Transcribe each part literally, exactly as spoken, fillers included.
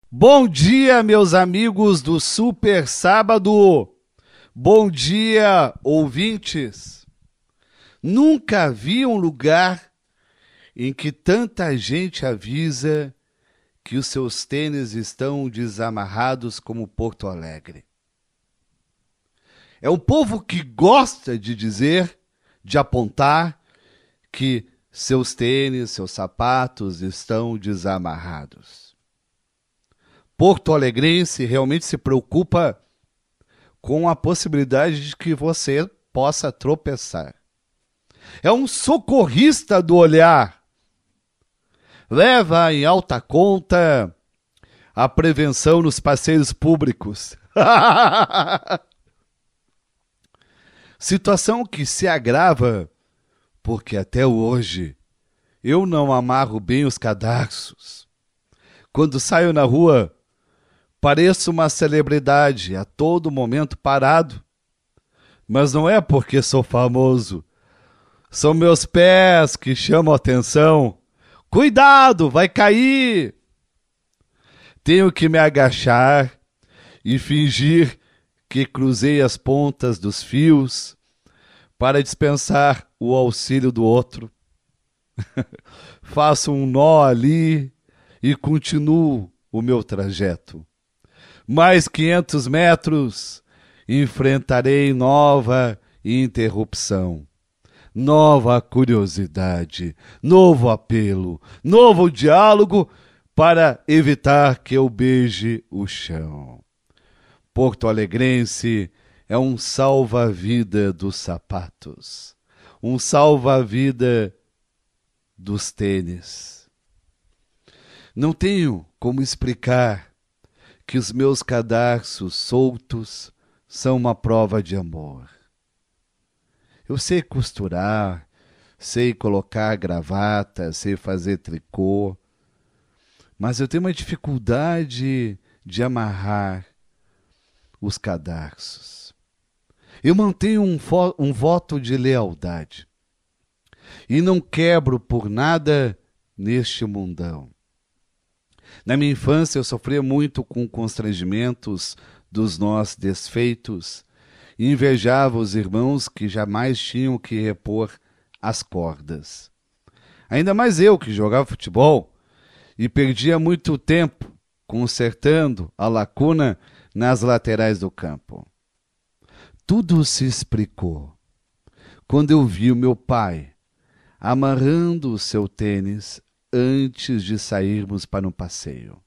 Bom dia, meus amigos do Super Sábado. Bom dia, ouvintes. Nunca vi um lugar em que tanta gente avisa que os seus tênis estão desamarrados como Porto Alegre. É um povo que gosta de dizer, de apontar que seus tênis, seus sapatos estão desamarrados. Porto Alegrense realmente se preocupa com a possibilidade de que você possa tropeçar. É um socorrista do olhar. Leva em alta conta a prevenção nos passeios públicos. Situação que se agrava porque até hoje eu não amarro bem os cadarços. Quando saio na rua, pareço uma celebridade, a todo momento parado. Mas não é porque sou famoso. São meus pés que chamam a atenção. Cuidado, vai cair! Tenho que me agachar e fingir que cruzei as pontas dos fios para dispensar o auxílio do outro. Faço um nó ali e continuo o meu trajeto. Mais quinhentos metros, enfrentarei nova interrupção, nova curiosidade, novo apelo, novo diálogo para evitar que eu beije o chão. Porto Alegrense é um salva-vida dos sapatos, um salva-vida dos tênis. Não tenho como explicar que os meus cadarços soltos são uma prova de amor. Eu sei costurar, sei colocar gravata, sei fazer tricô, mas eu tenho uma dificuldade de amarrar os cadarços. Eu mantenho um, vo- um voto de lealdade e não quebro por nada neste mundão. Na minha infância eu sofria muito com constrangimentos dos nós desfeitos e invejava os irmãos que jamais tinham que repor as cordas. Ainda mais eu que jogava futebol e perdia muito tempo consertando a lacuna nas laterais do campo. Tudo se explicou quando eu vi o meu pai amarrando o seu tênis antes de sairmos para um passeio.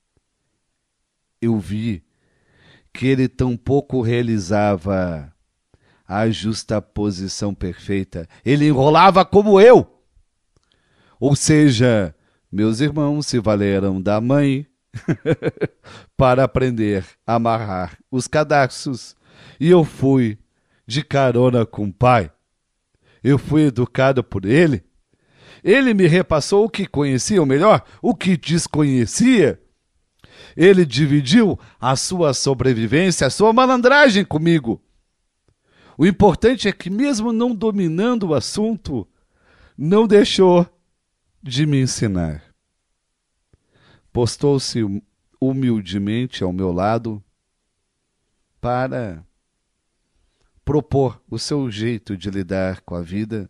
Eu vi que ele tampouco realizava a justaposição perfeita. Ele enrolava como eu. Ou seja, meus irmãos se valeram da mãe para aprender a amarrar os cadarços. E eu fui de carona com o pai. Eu fui educado por ele. Ele me repassou o que conhecia, ou melhor, o que desconhecia. Ele dividiu a sua sobrevivência, a sua malandragem comigo. O importante é que, mesmo não dominando o assunto, não deixou de me ensinar. Postou-se humildemente ao meu lado para propor o seu jeito de lidar com a vida,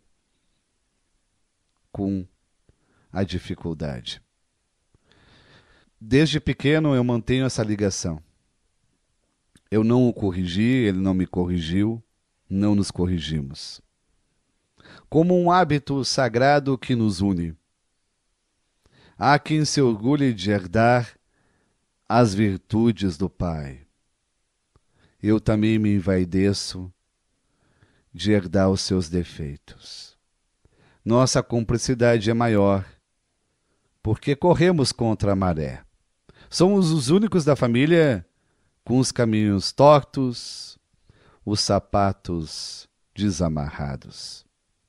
com a dificuldade. Desde pequeno eu mantenho essa ligação. Eu não o corrigi, ele não me corrigiu, não nos corrigimos. Como um hábito sagrado que nos une. Há quem se orgulhe de herdar as virtudes do Pai. Eu também me envaideço de herdar os seus defeitos. Nossa cumplicidade é maior, porque corremos contra a maré. Somos os únicos da família com os caminhos tortos, os sapatos desamarrados.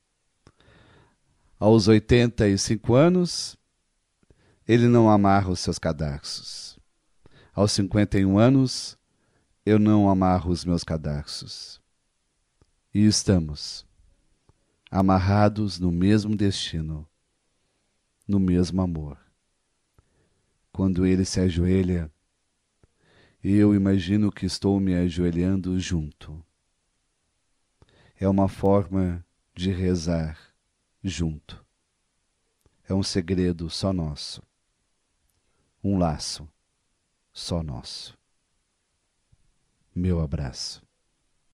Aos oitenta e cinco anos, ele não amarra os seus cadarços. Aos cinquenta e um anos, eu não amarro os meus cadarços. E estamos amarrados no mesmo destino, no mesmo amor. Quando ele se ajoelha eu imagino que estou me ajoelhando junto. É uma forma de rezar junto. É um segredo só nosso. Um laço só nosso. Meu abraço.